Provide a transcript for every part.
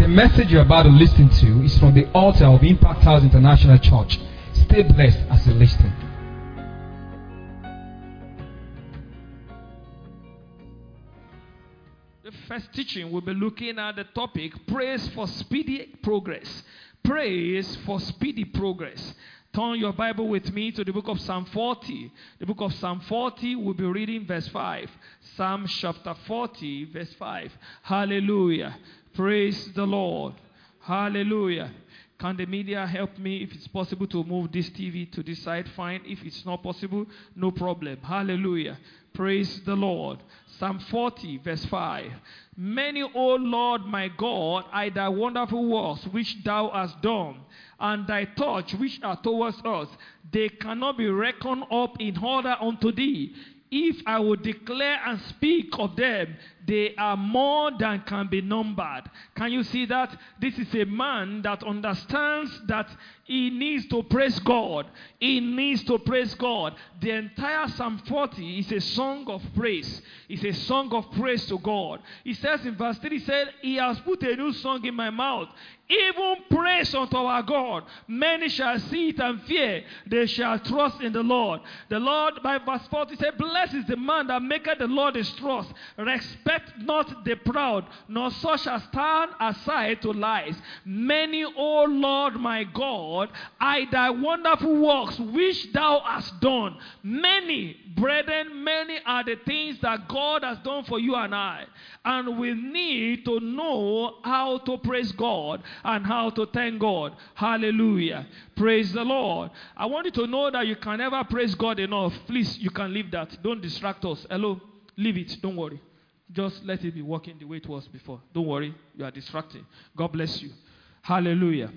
The message you're about to listen to is from the altar of Impact House International Church. Stay blessed as you listen. The first teaching we'll be looking at the topic, praise for speedy progress. Praise for speedy progress. Turn your Bible with me to the book of Psalm 40. The book of Psalm 40, we'll be reading verse 5. Psalm chapter 40, verse 5. Hallelujah. Praise the Lord. Hallelujah. Can the media help me, if it's possible, to move this TV to this side? Fine. If it's not possible, no problem. Hallelujah. Praise the Lord. Psalm 40, verse 5. Many, O Lord my God, are thy wonderful works which thou hast done, and thy thoughts which are towards us. They cannot be reckoned up in order unto thee. If I would declare and speak of them, they are more than can be numbered. Can you see that? This is a man that understands that he needs to praise God. He needs to praise God. The entire Psalm 40 is a song of praise. It's a song of praise to God. He says in verse 3, he said, He has put a new song in my mouth, even praise unto our God. Many shall see it and fear. They shall trust in the Lord. The Lord, by verse 40, said, Blessed is the man that maketh the Lord his trust. Respect not the proud, nor such as stand aside to lies. Many, O Lord my God, are thy wonderful works which thou hast done. Many, brethren, many are the things that God has done for you and I. And we need to know how to praise God and how to thank God. Hallelujah. Praise the Lord. I want you to know that you can never praise God enough. Please, you can leave that. Don't distract us. Hello? Leave it. Don't worry. Just let it be working the way it was before. Don't worry. You are distracting. God bless you. Hallelujah.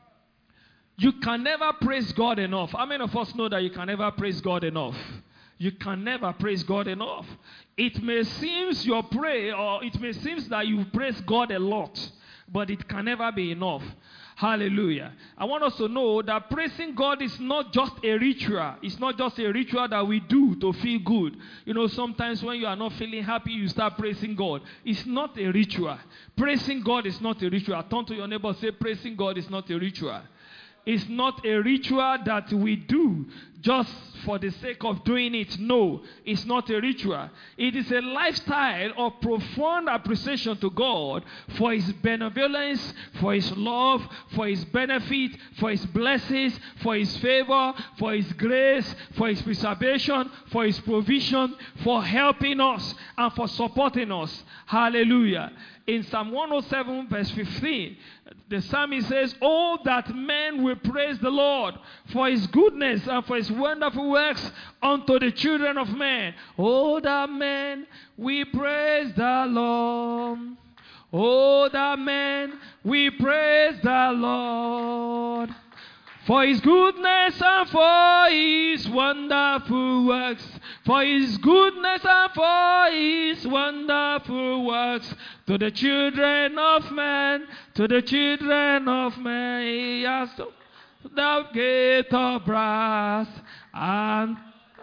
You can never praise God enough. How many of us know that you can never praise God enough? You can never praise God enough. It may seem your prayer, or it may seem that you praise God a lot, but it can never be enough. Hallelujah. I want us to know that praising God is not just a ritual. It's not just a ritual that we do to feel good. You know, sometimes when you are not feeling happy, you start praising God. It's not a ritual. Praising God is not a ritual. Turn to your neighbor and say, praising God is not a ritual. It's not a ritual that we do just for the sake of doing it. No, it's not a ritual. It is a lifestyle of profound appreciation to God for His benevolence, for His love, for His benefit, for His blessings, for His favor, for His grace, for His preservation, for His provision, for helping us and for supporting us. Hallelujah. In Psalm 107 verse 15, the psalmist says, Oh, that men will praise the Lord for His goodness and for His wonderful works unto the children of men. Oh, that men we praise the Lord. Oh, that men we praise the Lord for His goodness and for His wonderful works. For His goodness and for His wonderful works. To the children of men, to the children of men, He has the gate of brass and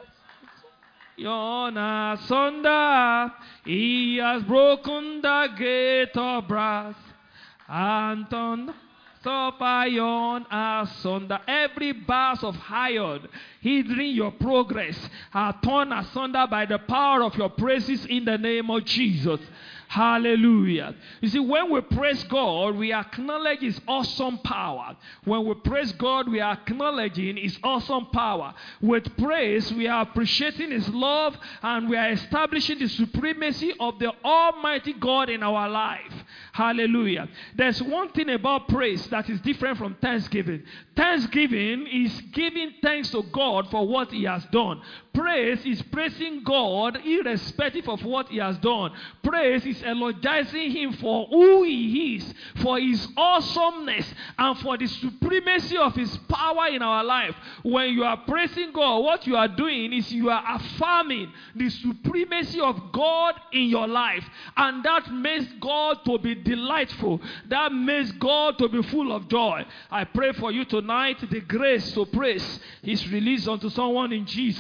yon asunder. He has broken the gate of brass and torn of iron asunder. Every bars of iron hindering your progress are torn asunder by the power of your praises in the name of Jesus. Hallelujah. You see, when we praise God, we acknowledge His awesome power. When we praise God, we are acknowledging His awesome power. With praise, we are appreciating His love and we are establishing the supremacy of the Almighty God in our life. Hallelujah. There's one thing about praise that is different from thanksgiving. Thanksgiving is giving thanks to God for what He has done. Praise is praising God irrespective of what He has done. Praise is eulogizing Him for who He is, for His awesomeness, and for the supremacy of His power in our life. When you are praising God, what you are doing is you are affirming the supremacy of God in your life. And that makes God to be delightful. That makes God to be full of joy. I pray for you tonight, the grace to praise is released unto someone in Jesus' name.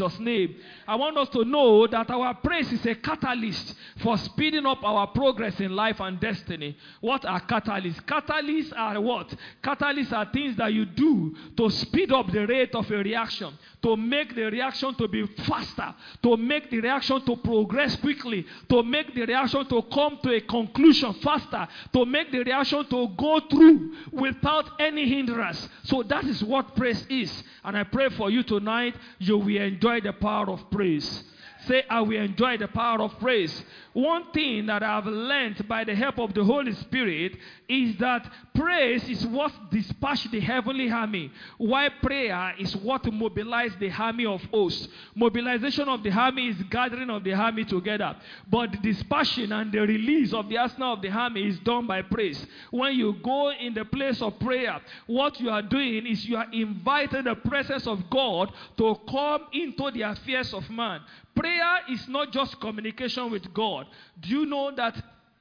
name. I want us to know that our praise is a catalyst for speeding up our progress in life and destiny. What are catalysts? Catalysts are what? Catalysts are things that you do to speed up the rate of a reaction, to make the reaction to be faster, to make the reaction to progress quickly, to make the reaction to come to a conclusion faster, to make the reaction to go through without any hindrance. So that is what praise is. And I pray for you tonight, you will enjoy the power of praise. Say, I will enjoy the power of praise. One thing that I have learned by the help of the Holy Spirit is that praise is what dispatches the heavenly army, while prayer is what mobilizes the army of hosts. Mobilization of the army is gathering of the army together. But the dispatching and the release of the arsenal of the army is done by praise. When you go in the place of prayer, what you are doing is you are inviting the presence of God to come into the affairs of man. Prayer is not just communication with God. Do you know that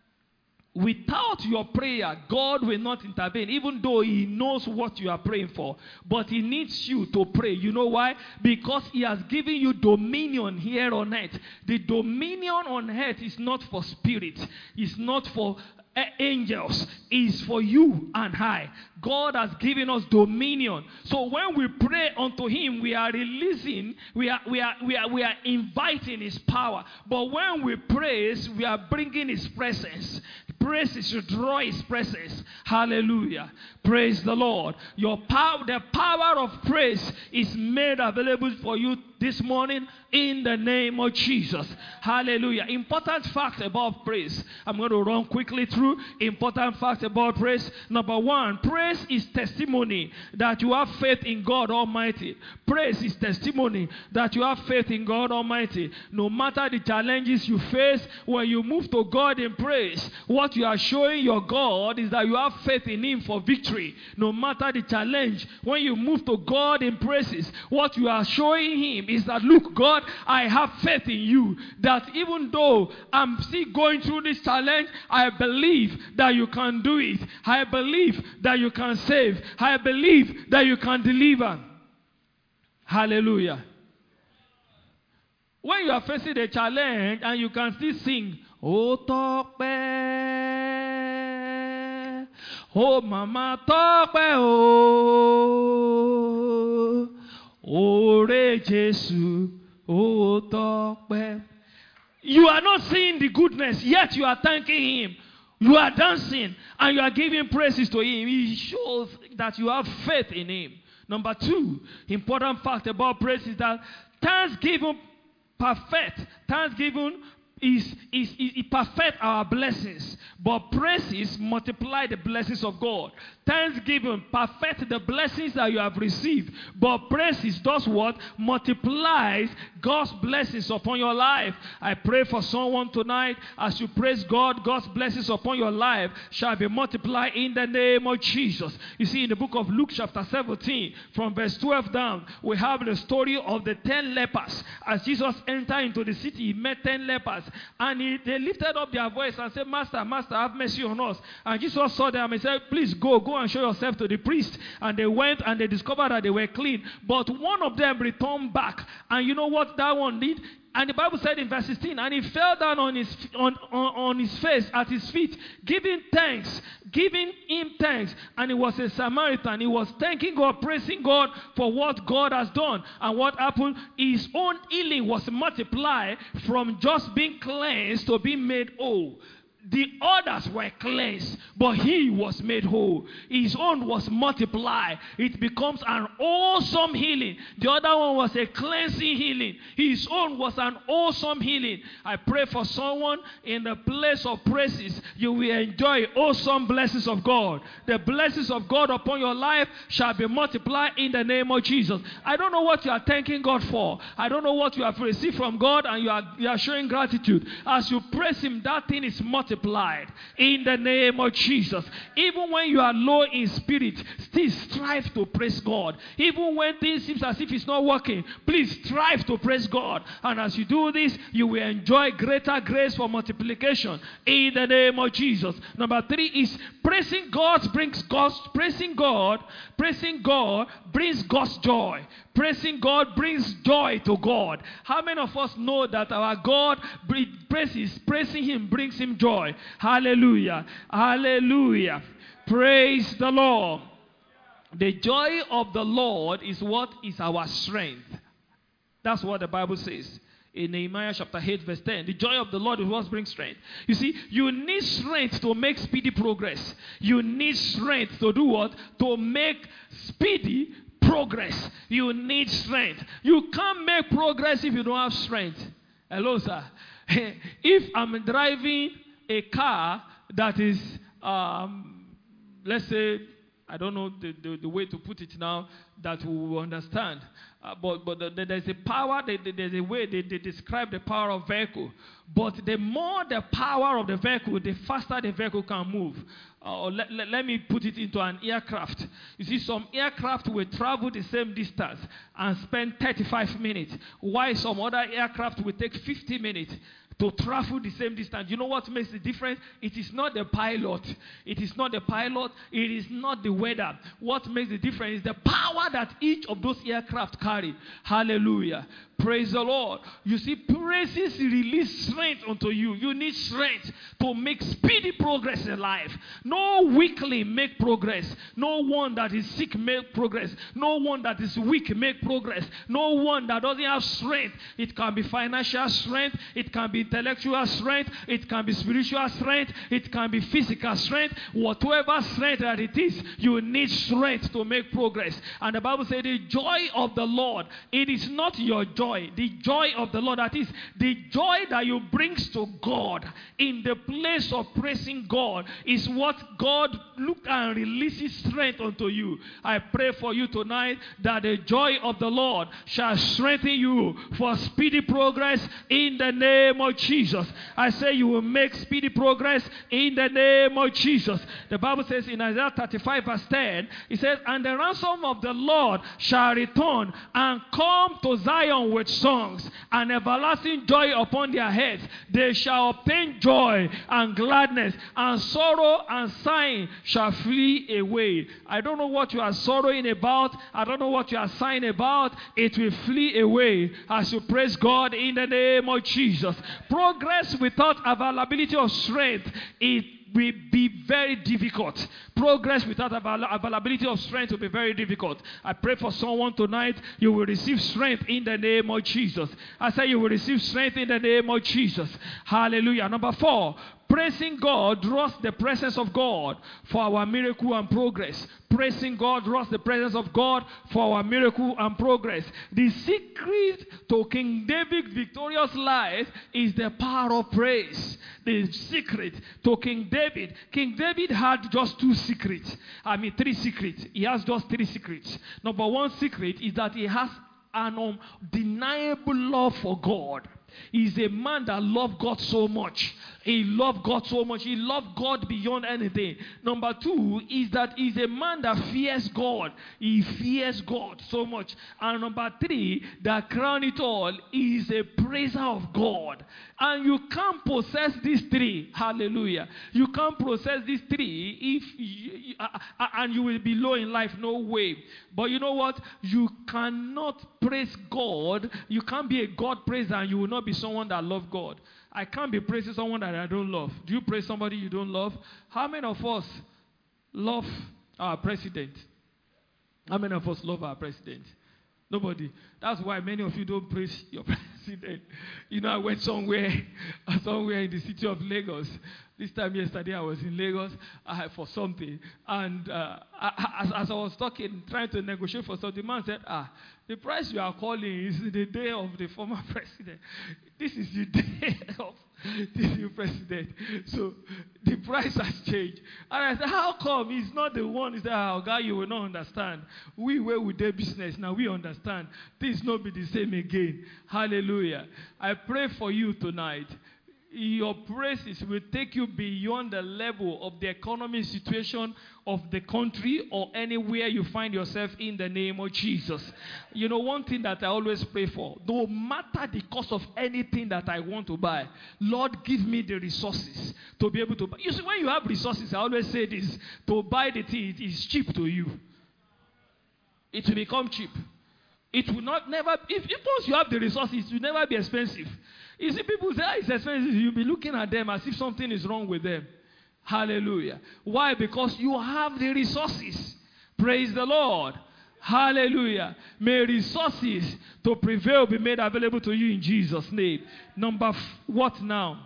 without your prayer, God will not intervene, even though He knows what you are praying for? But He needs you to pray. You know why? Because He has given you dominion here on earth. The dominion on earth is not for spirits. It's not for angels. Is for you and I. God has given us dominion. So when we pray unto Him, we are releasing, we are inviting His power. But when we praise, we are bringing His presence. Praise is to draw His presence. Hallelujah. Praise the Lord. The power of praise is made available for you this morning in the name of Jesus. Hallelujah. Important facts about praise. I'm going to run quickly through important facts about praise. Number one, praise is testimony that you have faith in God Almighty. Praise is testimony that you have faith in God Almighty. No matter the challenges you face, when you move to God in praise, what you are showing your God is that you have faith in Him for victory. No matter the challenge, when you move to God in praises, what you are showing Him is that, look, God, I have faith in you, that even though I'm still going through this challenge, I believe that you can do it. I believe that you can save. I believe that you can deliver. Hallelujah. When you are facing a challenge and you can still sing, "Oh, Tope, oh, Mama Tope, oh, Ore Jesu, oh, Tope." You are not seeing the goodness, yet you are thanking Him. You are dancing and you are giving praises to Him. It shows that you have faith in Him. Number two, important fact about praise is that thanksgiving is perfect our blessings, but praises multiply the blessings of God. Thanksgiving perfect the blessings that you have received, but praises does what? Multiplies God's blessings upon your life. I pray for someone tonight, as you praise God, God's blessings upon your life shall be multiplied in the name of Jesus. You see, in the book of Luke chapter 17, from verse 12 down, we have the story of the 10 lepers. As Jesus entered into the city, He met 10 lepers, and they lifted up their voice and said, Master, Master, have mercy on us. And Jesus saw them and said, please go and show yourself to the priest. And they went and they discovered that they were clean. But one of them returned back. And you know what that one did? And the Bible said in verse 16, and he fell down on his face at his feet, giving him thanks. And he was a Samaritan. He was thanking God, praising God for what God has done. And what happened? His own healing was multiplied from just being cleansed to being made whole. The others were cleansed, but he was made whole. His own was multiplied. It becomes an awesome healing. The other one was a cleansing healing. His own was an awesome healing. I pray for someone in the place of praises. You will enjoy awesome blessings of God. The blessings of God upon your life shall be multiplied in the name of Jesus. I don't know what you are thanking God for. I don't know what you have received from God, and you are showing gratitude. As you praise Him, that thing is multiplied. multiplied in the name of Jesus. Even when you are low in spirit, still strive to praise God. Even when things seem as if it's not working, please strive to praise God. And as you do this, you will enjoy greater grace for multiplication in the name of Jesus. Number 3 is praising God brings God's joy. Praising God brings joy to God. How many of us know that our God praising Him brings Him joy? Hallelujah. Hallelujah. Praise the Lord. The joy of the Lord is what is our strength. That's what the Bible says. In Nehemiah chapter 8 verse 10. The joy of the Lord is what brings strength. You see, you need strength to make speedy progress. You need strength to do what? To make speedy progress. You need strength. You can't make progress if you don't have strength. Hello, sir. If I'm driving a car that is, let's say, I don't know the way to put it now that we will understand. But there's a power, there's a way they describe the power of vehicle. But the more the power of the vehicle, the faster the vehicle can move. Let me put it into an aircraft. You see, some aircraft will travel the same distance and spend 35 minutes, while some other aircraft will take 50 minutes to travel the same distance. You know what makes the difference? It is not the pilot. It is not the pilot. It is not the weather. What makes the difference is the power that each of those aircraft carry. Hallelujah. Praise the Lord. You see, praises release strength unto you. You need strength to make speedy progress in life. No weakling make progress. No one that is sick make progress. No one that is weak make progress. No one that doesn't have strength. It can be financial strength. It can be intellectual strength. It can be spiritual strength. It can be physical strength. Whatever strength that it is, you need strength to make progress. And the Bible says the joy of the Lord, it is not your joy. The joy of the Lord, that is the joy that you brings to God in the place of praising God, is what God look and releases strength unto you. I pray for you tonight that the joy of the Lord shall strengthen you for speedy progress in the name of Jesus. I say you will make speedy progress in the name of Jesus. The Bible says in Isaiah 35 verse 10, it says, and the ransom of the Lord shall return and come to Zion with songs and everlasting joy upon their heads. They shall obtain joy and gladness, and sorrow and sighing shall flee away. I don't know what you are sorrowing about. I don't know what you are sighing about. It will flee away as you praise God in the name of Jesus. Progress without availability of strength, it will be very difficult. Progress without availability of strength will be very difficult. I pray for someone tonight, you will receive strength in the name of Jesus. I say you will receive strength in the name of Jesus. Hallelujah. Number 4, praising God draws the presence of God for our miracle and progress. Praising God draws the presence of God for our miracle and progress. The secret to King David's victorious life is the power of praise. The secret to King David had just 3 secrets. He has just 3 secrets. Number 1 secret is that he has an undeniable love for God. He's a man that loved God so much. He loved God so much. He loved God beyond anything. Number 2 is that he's a man that fears God. He fears God so much. And number 3, that crown it all, is a praiser of God. And you can't possess these 3. Hallelujah. You can't possess these 3 and you will be low in life. No way. But you know what? You cannot praise God. You can't be a God praiser and you will not be someone that loves God. I can't be praising someone that I don't love. Do you praise somebody you don't love? How many of us love our president? How many of us love our president? Nobody. That's why many of you don't praise your president. You know, I went somewhere in the city of Lagos. This time yesterday I was in Lagos for something. And as I was talking, trying to negotiate for something, the man said, the price you are calling is the day of the former president. This is the day of the new president. So the price has changed. And I said, how come he's not the one? He said, God, you will not understand. We were with their business. Now we understand. Things not be the same again. Hallelujah. I pray for you tonight. your praises will take you beyond the level of the economic situation of the country or anywhere you find yourself in the name of Jesus. You know, one thing that I always pray for, no matter the cost of anything that I want to buy, Lord, give me the resources to be able to buy. You see, when you have resources, I always say this, to buy the thing, it is cheap to you. It will become cheap. It will not never, if once you have the resources, it will never be expensive. You see, people say, it's expensive. You'll be looking at them as if something is wrong with them. Hallelujah. Why? Because you have the resources. Praise the Lord. Hallelujah. May resources to prevail be made available to you in Jesus' name. What now?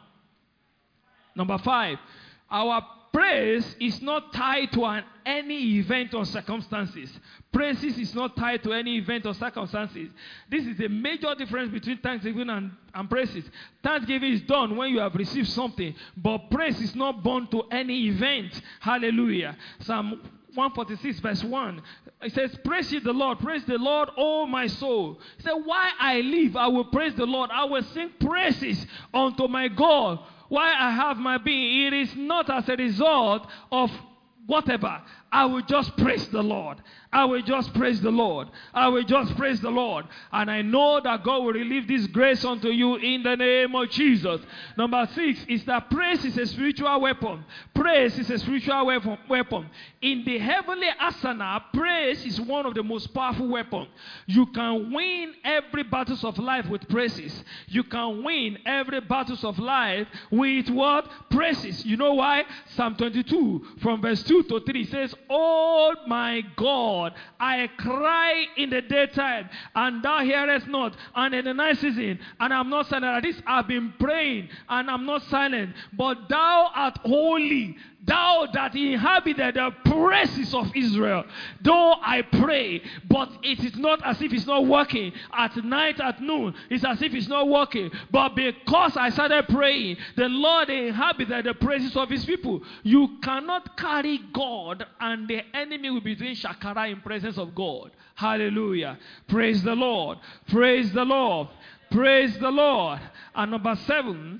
Number 5. Our praise is not tied to any event or circumstances. Praises is not tied to any event or circumstances. This is a major difference between thanksgiving and praises. Thanksgiving is done when you have received something, but praise is not bound to any event. Hallelujah. Psalm 146 verse 1. It says, praise ye the Lord, O my soul. It says, while I live, I will praise the Lord. I will sing praises unto my God. Why I have my being, it is not as a result of whatever. I will just praise the Lord. I will just praise the Lord. I will just praise the Lord. And I know that God will relieve this grace unto you in the name of Jesus. Number 6 is that praise is a spiritual weapon. Praise is a spiritual weapon. In the heavenly arsenal, praise is one of the most powerful weapons. You can win every battles of life with praises. You can win every battles of life with what? Praises. You know why? Psalm 22 from verse 2 to 3 says, oh my God, I cry in the daytime, and thou hearest not, and in the night season, and I'm not silent. At this I've been praying, and I'm not silent. But thou art holy, thou that inhabited the praises of Israel. Though I pray, but it is not as if it's not working. At night, at noon, it's as if it's not working. But because I started praying, the Lord inhabited the praises of his people. You cannot carry God, and the enemy will be doing shakara in presence of God. Hallelujah. Praise the Lord. Praise the Lord. Praise the Lord. And number seven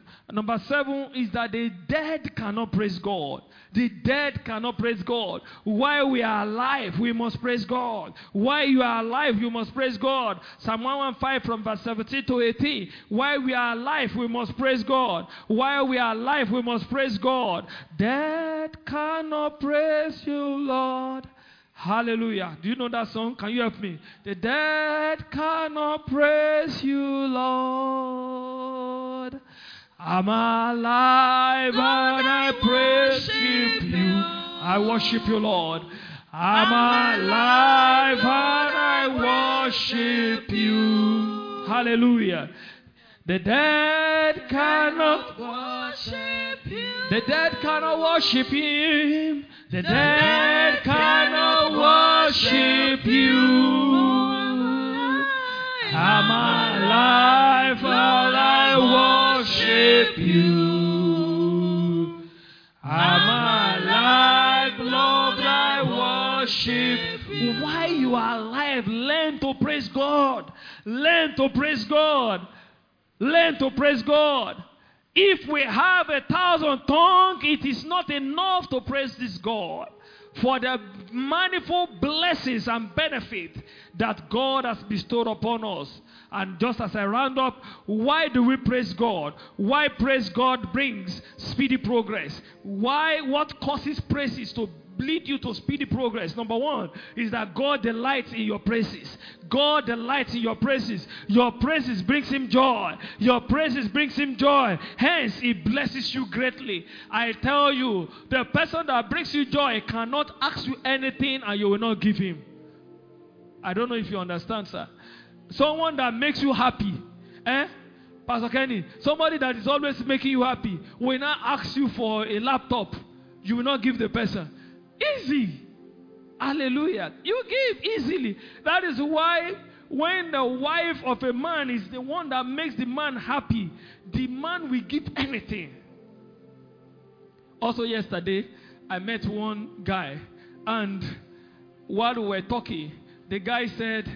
is that the dead cannot praise God. The dead cannot praise God. While we are alive, we must praise God. While you are alive, you must praise God. Psalm 115 from verse 17 to 18. While we are alive, we must praise God. While we are alive, we must praise God. Dead cannot praise you, Lord. Hallelujah. Do you know that song? Can you help me? The dead cannot praise you, Lord. I'm alive and I worship you. I worship you, Lord. I'm alive and I worship you. Hallelujah. The dead cannot worship you. The dead cannot worship him. The dead cannot worship you. I'm alive and I worship you. I'm alive, Lord, I worship you. While you are alive, learn to praise God. Learn to praise God. Learn to praise God. If we have 1,000 tongues, it is not enough to praise this God for the manifold blessings and benefits that God has bestowed upon us. And just as I round up, why do we praise God? Why praise God brings speedy progress? Why? What causes praises to lead you to speedy progress? Number 1 is that God delights in your praises. God delights in your praises. Your praises brings him joy. Your praises brings him joy. Hence, he blesses you greatly. I tell you, the person that brings you joy cannot ask you anything and you will not give him. I don't know if you understand, sir. Someone that makes you happy. Pastor Kenny, somebody that is always making you happy will not ask you for a laptop. You will not give the person. Easy. Hallelujah. You give easily. That is why when the wife of a man is the one that makes the man happy, the man will give anything. Also yesterday, I met one guy, and while we were talking, the guy said,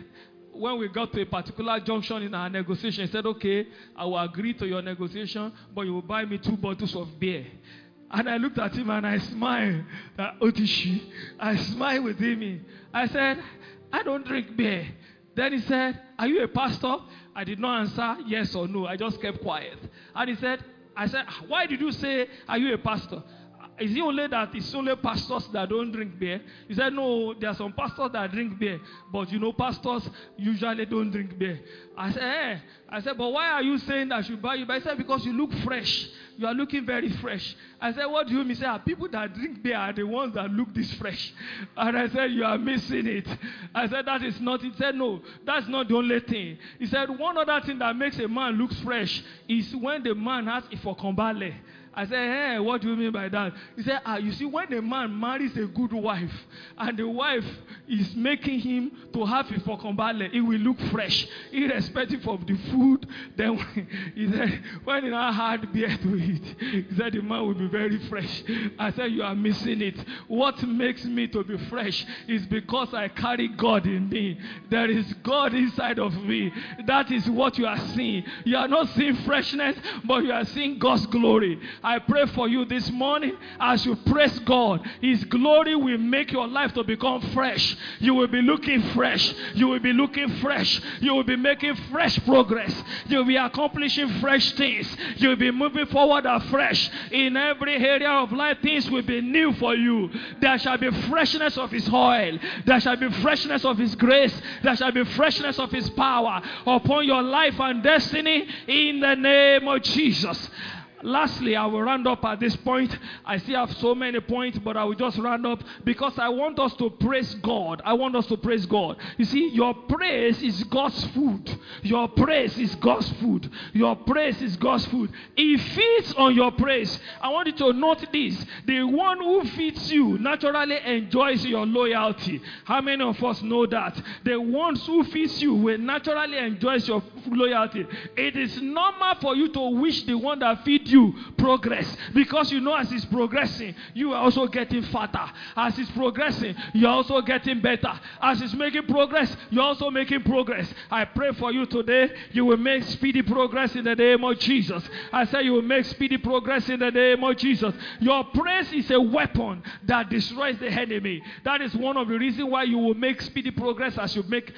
when we got to a particular junction in our negotiation, he said, okay, I will agree to your negotiation, but you will buy me 2 bottles of beer. And I looked at him and I smiled. Otishi. I smiled with him. I said, I don't drink beer. Then he said, are you a pastor? I did not answer yes or no. I just kept quiet. And he said, I said, why did you say, are you a pastor? Is it only that it's only pastors that don't drink beer? He said, no, there are some pastors that drink beer. But you know, pastors usually don't drink beer. I said, but why are you saying I should buy you? But he said, because you look fresh. You are looking very fresh. I said, what do you mean? He said, people that drink beer are the ones that look this fresh. And I said, you are missing it. I said, that is not. He said, no, that's not the only thing. He said, one other thing that makes a man look fresh is when the man has ifokonbale. I said, hey, what do you mean by that? He said, you see, when a man marries a good wife, and the wife is making him to have ifokonbale, it will look fresh, irrespective of the food. Then he said, when he now had beer to eat, he said, the man will be very fresh. I said, you are missing it. What makes me to be fresh is because I carry God in me. There is God inside of me. That is what you are seeing. You are not seeing freshness, but you are seeing God's glory. I pray for you this morning as you praise God. His glory will make your life to become fresh. You will be looking fresh. You will be looking fresh. You will be making fresh progress. You will be accomplishing fresh things. You will be moving forward afresh. In every area of life, things will be new for you. There shall be freshness of His oil. There shall be freshness of His grace. There shall be freshness of His power upon your life and destiny in the name of Jesus. Lastly, I will round up at this point. I still have so many points, but I will just round up because I want us to praise God. I want us to praise God. You see, your praise is God's food. Your praise is God's food. Your praise is God's food. He feeds on your praise. I want you to note this. The one who feeds you naturally enjoys your loyalty. How many of us know that? The ones who feeds you will naturally enjoy your loyalty. It is normal for you to wish the one that feeds you progress, because you know as he's progressing, you are also getting fatter. As he's progressing, you're also getting better. As he's making progress, you're also making progress. I pray for you today, you will make speedy progress in the name of Jesus. I say you will make speedy progress in the name of Jesus. Your praise is a weapon that destroys the enemy. That is one of the reasons why you will make speedy progress as you make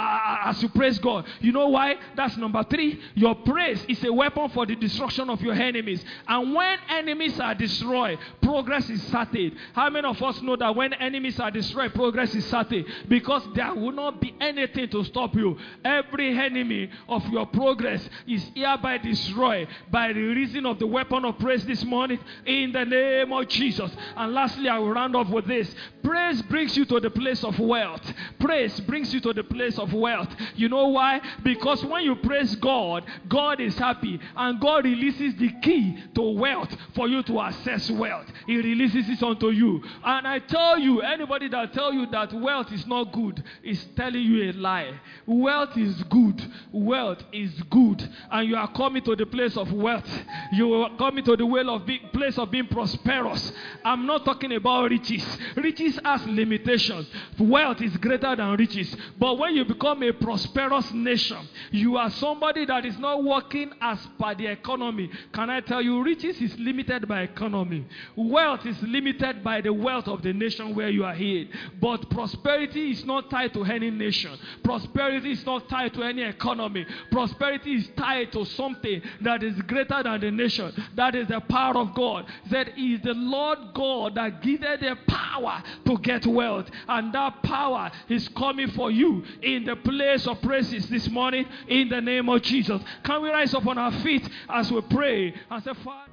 as you praise God. You know why? That's number 3. Your praise is a weapon for the destruction of your enemies. And when enemies are destroyed, progress is certain. How many of us know that when enemies are destroyed, progress is certain? Because there will not be anything to stop you. Every enemy of your progress is hereby destroyed by the reason of the weapon of praise this morning in the name of Jesus. And lastly, I will round off with this. Praise brings you to the place of wealth. Praise brings you to the place of wealth. You know why? Because when you praise God, God is happy, and God releases the key to wealth for you to access wealth. He releases it unto you. And I tell you, anybody that tell you that wealth is not good is telling you a lie. Wealth is good. Wealth is good. And you are coming to the place of wealth. You are coming to the place of being prosperous. I'm not talking about riches. Riches has limitations. Wealth is greater than riches. But when you become a prosperous nation, you are somebody that is not working as per the economy. Can I tell you, riches is limited by economy. Wealth is limited by the wealth of the nation where you are here. But prosperity is not tied to any nation. Prosperity is not tied to any economy. Prosperity is tied to something that is greater than the nation. That is the power of God. That is the Lord God that giveth the power to get wealth. And that power is coming for you in the place of praises this morning in the name of Jesus. Can we rise up on our feet as we pray and say, Father?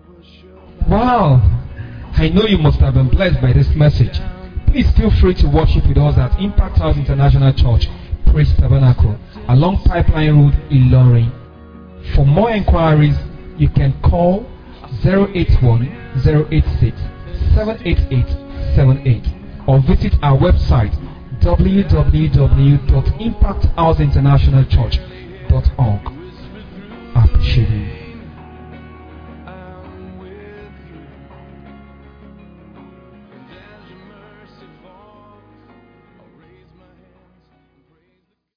Wow! I know you must have been blessed by this message. Please feel free to worship with us at Impact House International Church, Praise Tabernacle, along Pipeline Road, Ilorin. For more inquiries, you can call 081-086-78878 or visit our website www.impacthouseinternationalchurch.org.